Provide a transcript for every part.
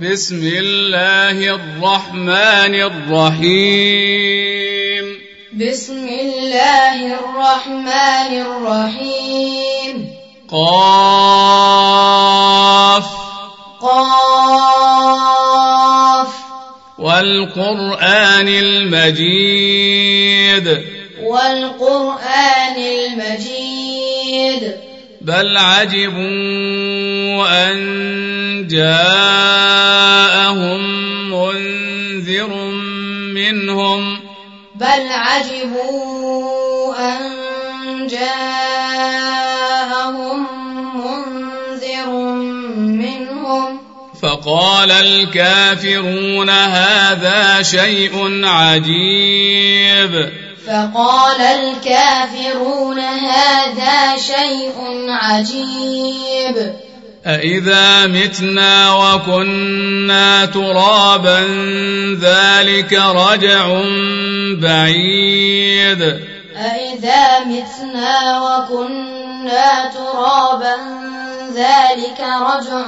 بسم الله الرحمن الرحيم. بسم الله الرحمن الرحيم. قاف قاف والقرآن المجيد. والقرآن المجيد. بل عجبوا أن جاءهم منذر منهم. بل عجبوا أن جاءهم منذر منهم. فقال الكافرون هذا شيء عجيب. فقال الكافرون هذا شيء عجيب. أإذا متنا وكنا ترابا ذلك رجع بعيد. أإذا متنا وكنا ترابا ذلك رجع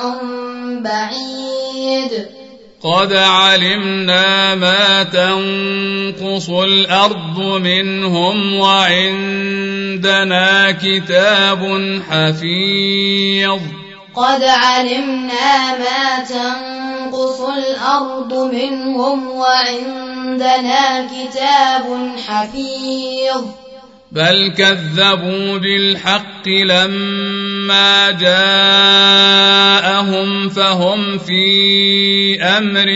بعيد. قد علمنا ما تنقص الأرض منهم وعندنا كتاب حفيظ. قد علمنا ما تنقص الأرض منهم وعندنا كتاب حفيظ. بل كذبوا بالحق لما جاءهم فهم في أمر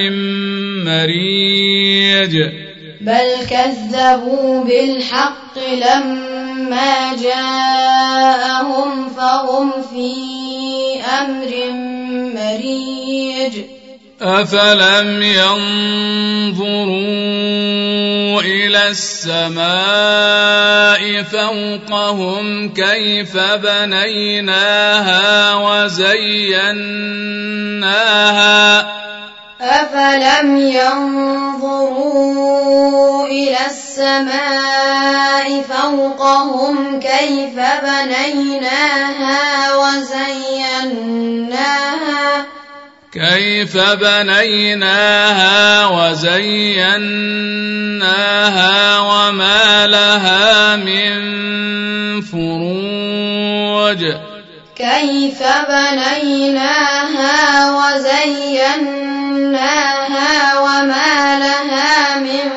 مريج. بل كذبوا بالحق لما جاءهم فهم في أمر مريج. أفلم ينظروا إلى السماء فوقهم كيف بنيناها وزيناها. أفلم ينظروا إلى السماء فوقهم كيف بنيناها وزيناها وما لها من فروج. كيف بنيناها وزيناها وما لها من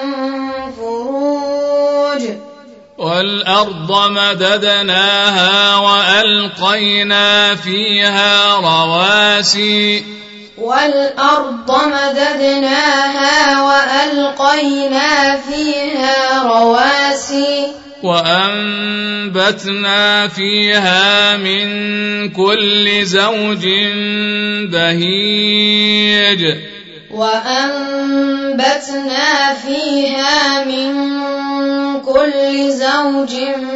فروج. والأرض مددناها وألقينا فيها رواسي. والأرض مددناها وألقينا فيها رواسي. وأنبتنا فيها من كل زوج بهيج. وأنبتنا فيها من كل زوج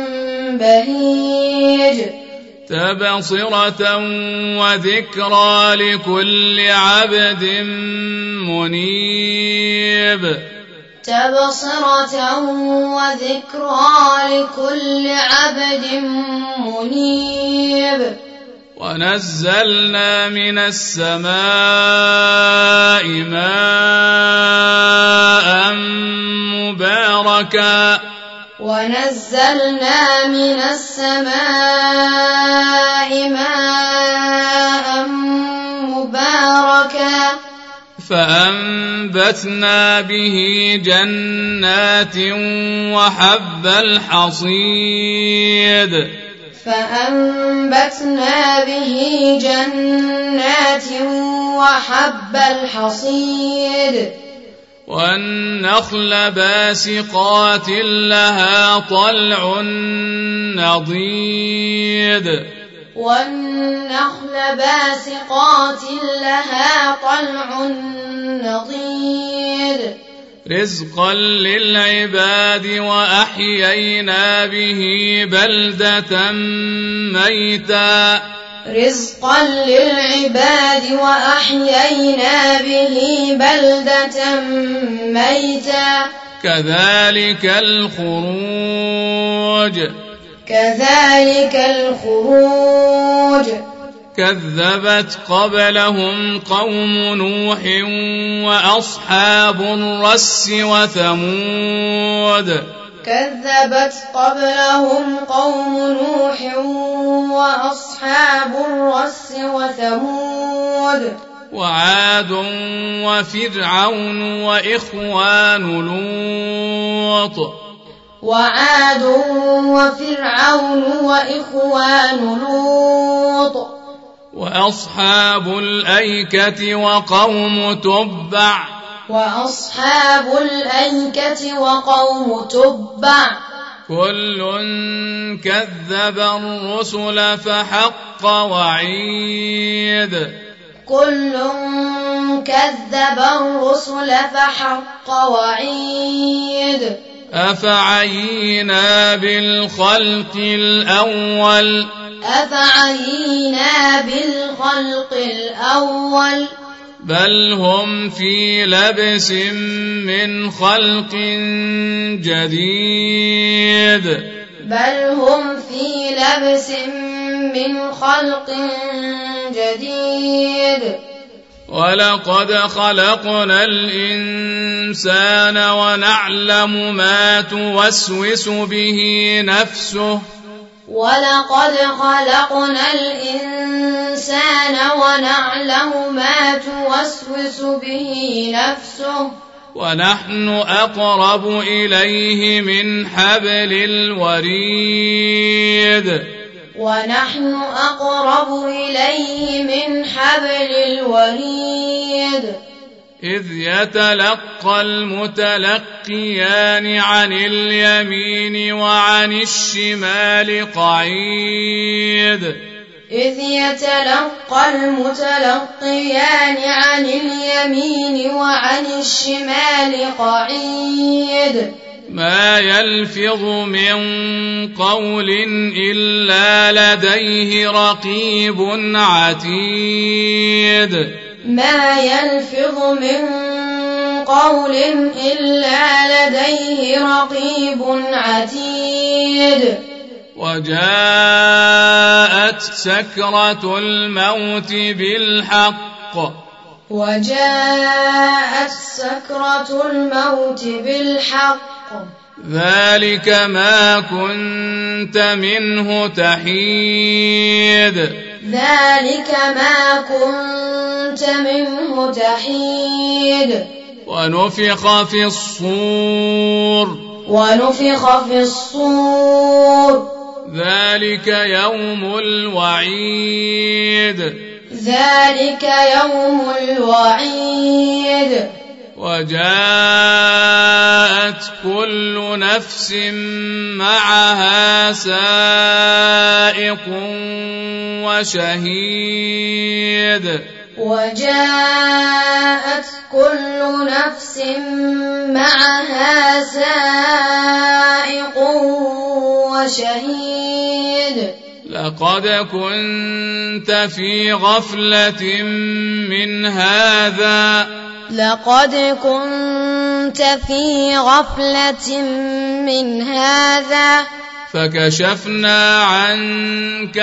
بهيج. تبصرة وذكرى لكل عبد منيب. تبصرة وذكرى لكل عبد منيب. ونزلنا من السماء ماء مباركا. ونزلنا من السماء ماء مباركا. فأنبتنا به جنات وحب الحصيد. فأنبتنا به جنات وحب الحصيد. والنخل باسقات لها طلع نضيد. والنخل باسقات لها طلع نضيد. رزقا للعباد وأحيينا به بلدة ميتا. رزقا للعباد وأحيينا به بلدة ميتا. كذلك الخروج. كذلك الخروج. كذبت قبلهم قوم نوح وأصحاب الرس وثمود كذبت قبلهم قوم نوح وأصحاب الرس وثمود وعاد وفرعون وإخوان لوط وعاد وفرعون وإخوان لوط وأصحاب الأيكة وقوم تبع وأصحاب الأيكة وقوم تبع كل كذب الرسل فحق وعيد كل كذب الرسل فحق وعيد أفعينا بالخلق الأول أفعينا بالخلق الأول بل هم في لبس من خلق جديد بل هم في لبس من خلق جديد ولقد خلقنا الإنسان ونعلم ما توسوس به نفسه ولقد خلقنا الإنسان ونعلم ما توسوس به نفسه ونحن أقرب إليه من حبل الوريد ونحن أقرب إليه من حبل الوريد إذ يتلقى المتلقيان عن اليمين وعن الشمال قعيد إذ يتلقى المتلقيان عن اليمين وعن الشمال قعيد ما يلفظ من قول إلا لديه رقيب عتيد ما يلفظ من قول إلا لديه رقيب عتيد وجاءت سكرة الموت بالحق وجاءت سكرة الموت بالحق ذلك ما كنت منه تحيد ذلك ما كنت منه تحيد ونفخ في الصور ذلك يوم الوعيد ذلك يوم الوعيد وجاءت كل نفس معها سائق وشهيد وجاءت كل نفس معها سائق وشهيد لقد كنت في غفلة من هذا لقد كنت في غفلة من هذا فكشفنا عنك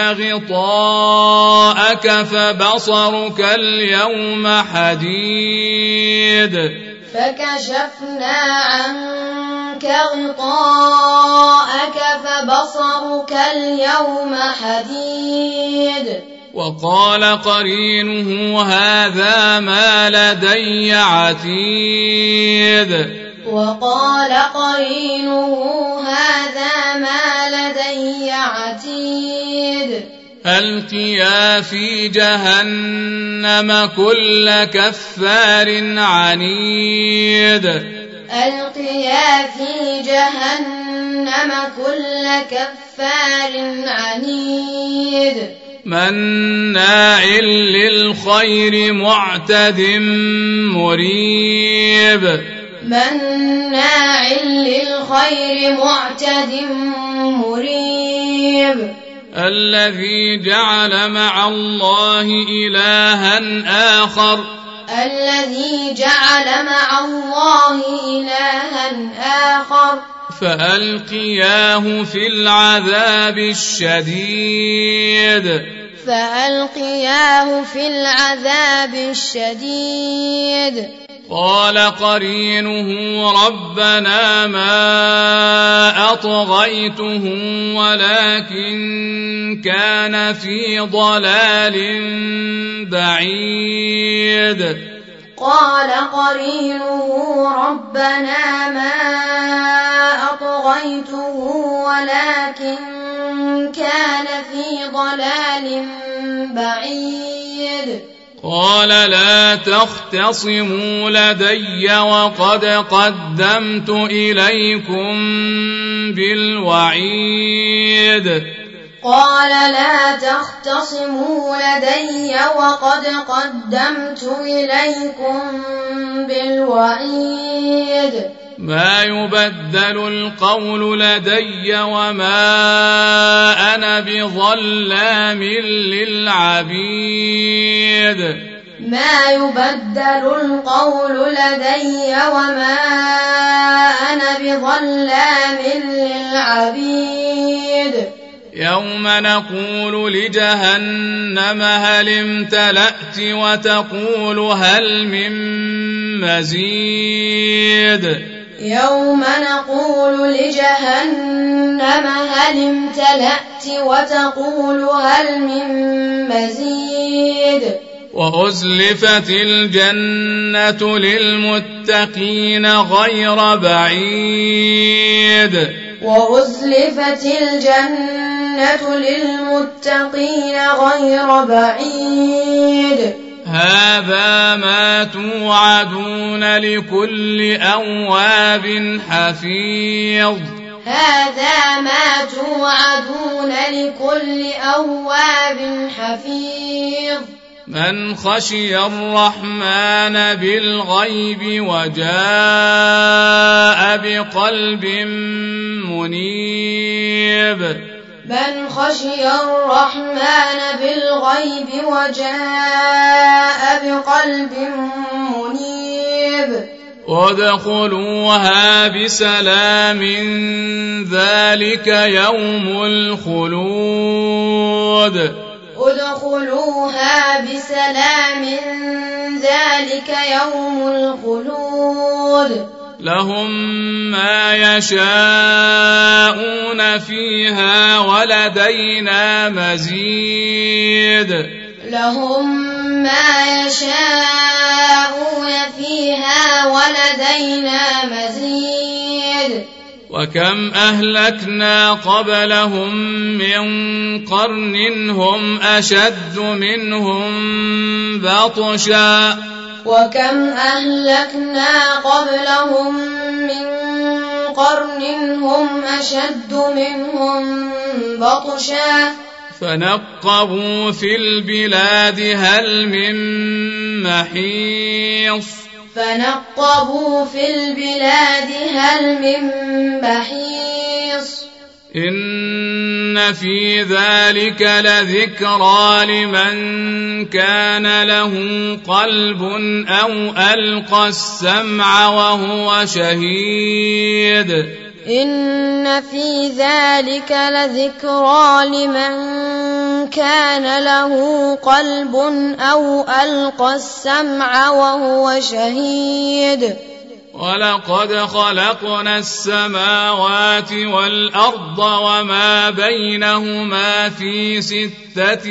غطاءك فبصرك اليوم حديد فكشفنا عنك غطاءك فبصرك اليوم حديد وقال قرينه هذا ما لدي عتيد وقال قرينه هذا ما لدي عتيد ألقيا في جهنم كل كفار عنيد ألقيا في جهنم كل كفار عنيد مناع للخير معتد مريب مناع للخير معتد مريب الذي جعل مع الله إلها آخر الذي جعل مع الله إلها آخر فألقياه في العذاب الشديد فألقياه في العذاب الشديد قال قرينه ربنا ما أطغيته ولكن كان في ضلال بعيد قال قرينه ربنا ما أطغيته ولكن كان في ضلال بعيد قال لا تختصموا لدي وقد قدمت إليكم بالوعيد قال لا تختصموا لدي وقد قدمت إليكم بالوعيد ما يبدل القول لدي وما أنا بظلام للعبيد ما يبدل القول لدي وما أنا بظلام للعبيد يوم نقول لجهنم هل امتلأت وتقول هل من مزيد يوم نقول لجهنم هل امتلأت وتقول هل من مزيد وأزلفت الجنة للمتقين غير بعيد وأزلفت الجنة للمتقين غير بعيد هذا ما توعدون لكل أواب حفيظ هذا ما توعدون لكل أواب حفيظ من خشي الرحمن بالغيب وجاء بقلب منيب من خشي الرحمن بالغيب وجاء بقلب منيب وادخلوها بسلام ذلك يوم الخلود ادخلوها بسلام ذلك يوم الخلود لهم ما يشاءون فيها ولدينا مزيد لهم ما يشاءون فيها ولدينا مزيد وكم أهلكنا قبلهم من قرن هم أشد منهم بطشا وكم أهلكنا قبلهم من قرن هم أشد منهم بطشا فنقبوا في البلاد هل من محيص فنقبوا في البلاد هل من محيص إن في ذلك لذكرى لمن كان له قلب أو ألقى السمع وهو شهيد إن في ذلك لذكرى لمن كان له قلب أو ألقى السمع وهو شهيد ولقد خلقنا السماوات والأرض وما بينهما في 6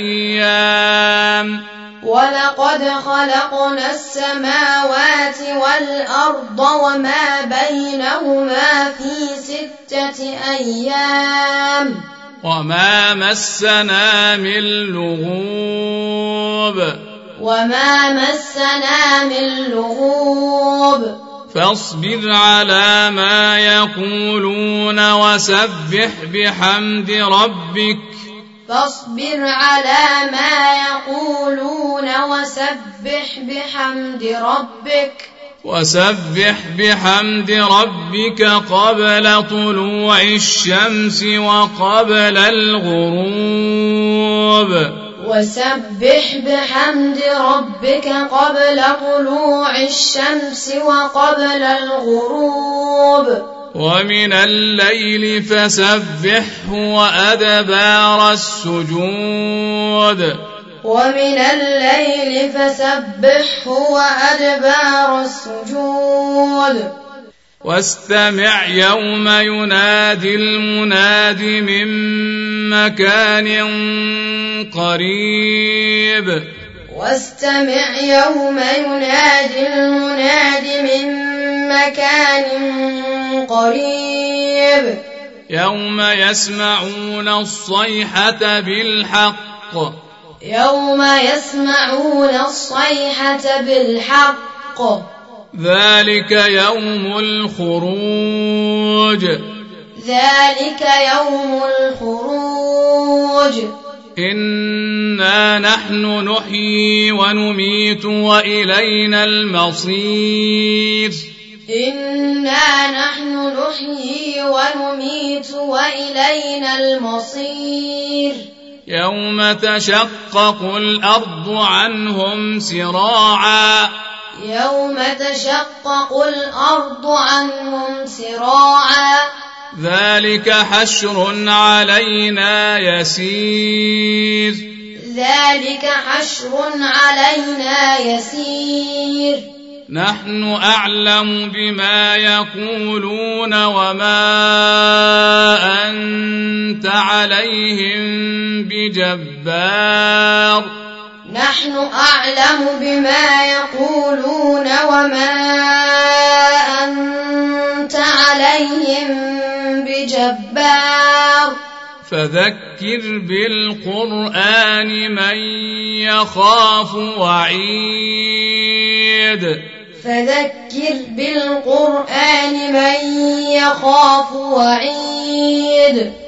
أيام ولقد خلقنا السماوات والأرض وما بينهما في 6 أيام وما مسنا من لغوب فاصبر على ما يقولون وسبح بحمد ربك وسبح بحمد ربك قبل طلوع الشمس وقبل الغروب وسبح بحمد ربك قبل طلوع الشمس وقبل الغروب ومن الليل فسبحه وأدبار السجود ومن الليل فسبحه وأدبار السجود واستمع يوم ينادي المناد من مكان قريب واستمع يوم ينادي المناد من مكان قريب يوم يسمعون الصيحة بالحق يوم يسمعون الصيحة بالحق ذلك يوم الخروج ذلك يوم الخروج إنا نحن نحيي ونميت وإلينا المصير إنا نحن نحيي ونميت وإلينا المصير يوم تشقق الأرض عنهم سراعا يوم تشقق الأرض عنهم سراعا ذلك حشر علينا يسير ذلك حشر علينا يسير نحن أعلم بما يقولون وما أنت عليهم بجبار نحن أعلم بما يقولون وما أنت عليهم بجبار فذكر بالقرآن من يخاف وعيد فذكر بالقرآن من يخاف وعيد